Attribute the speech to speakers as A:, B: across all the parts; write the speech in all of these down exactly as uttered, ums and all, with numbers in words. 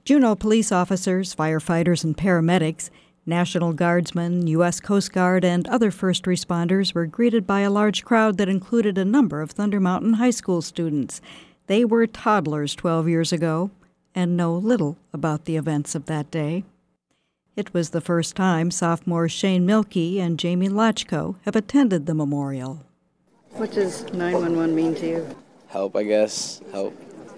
A: Juneau police officers, firefighters, and paramedics, National Guardsmen, U S Coast Guard, and other first responders were greeted by a large crowd that included a number of Thunder Mountain High School students. They were toddlers twelve years ago and know little about the events of that day. It was the first time sophomores Shane Milkey and Jamie Lachko have attended the memorial.
B: What does nine one one mean to you?
C: Help, I guess. Help.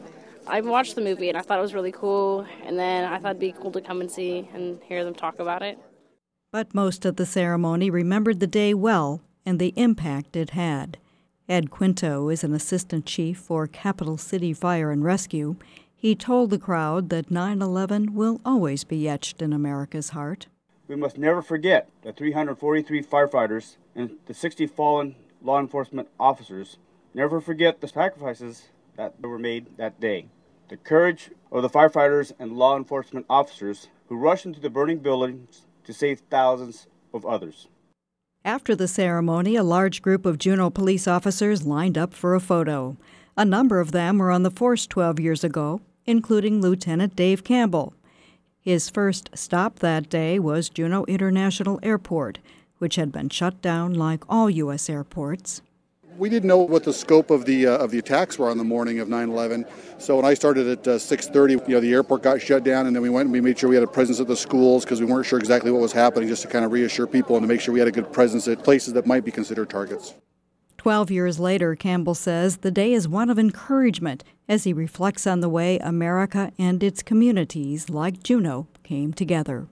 D: I watched the movie and I thought it was really cool, and then I thought it'd be cool to come and see and hear them talk about it.
A: But most of the ceremony remembered the day well and the impact it had. Ed Quinto is an assistant chief for Capital City Fire and Rescue. He told the crowd that nine eleven will always be etched in America's heart.
E: We must never forget the three hundred forty-three firefighters and the sixty fallen law enforcement officers. Never forget the sacrifices that were made that day. The courage of the firefighters and law enforcement officers who rushed into the burning buildings to save thousands of others.
A: After the ceremony, a large group of Juneau police officers lined up for a photo. A number of them were on the force twelve years ago, including Lieutenant Dave Campbell. His first stop that day was Juneau International Airport, which had been shut down like all U S airports.
F: We didn't know what the scope of the uh, of the attacks were on the morning of nine eleven. So when I started at uh, six thirty, you know, the airport got shut down, and then we went and we made sure we had a presence at the schools because we weren't sure exactly what was happening, just to kind of reassure people and to make sure we had a good presence at places that might be considered targets.
A: Twelve years later, Campbell says the day is one of encouragement as he reflects on the way America and its communities like Juneau came together.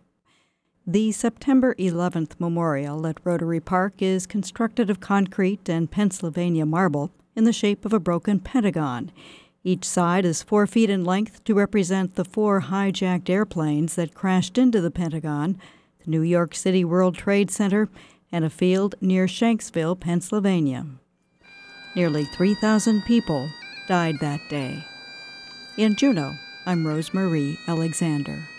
A: The September eleventh memorial at Rotary Park is constructed of concrete and Pennsylvania marble in the shape of a broken pentagon. Each side is four feet in length to represent the four hijacked airplanes that crashed into the Pentagon, the New York City World Trade Center, and a field near Shanksville, Pennsylvania. Nearly three thousand people died that day. In Juneau, I'm Rosemarie Alexander.